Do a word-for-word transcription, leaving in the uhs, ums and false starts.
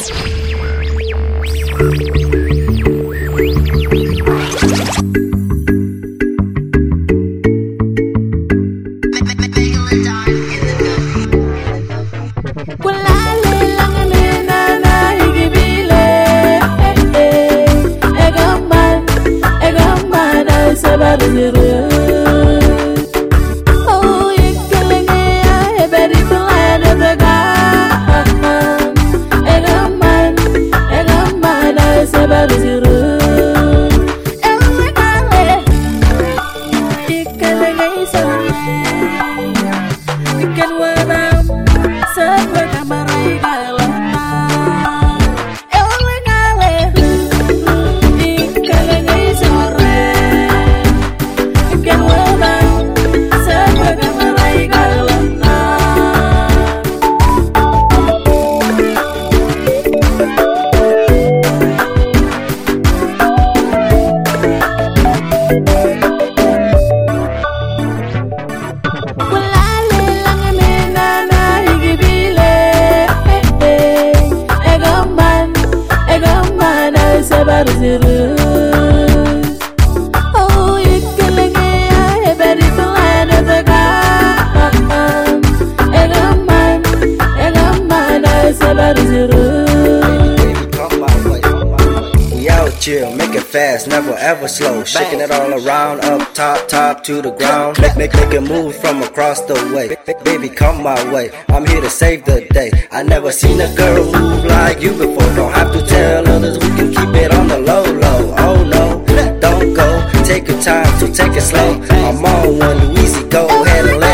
Chill, make it fast, never ever slow. Shaking it all around, up top, top to the ground. Make, make, make it move from across the way. Baby, come my way, I'm here to save the day. I never seen a girl move like you before. Don't have to tell others, we can keep it on the low, low. Oh no, don't go, take your time, so take it slow. I'm on one, easy, go ahead and let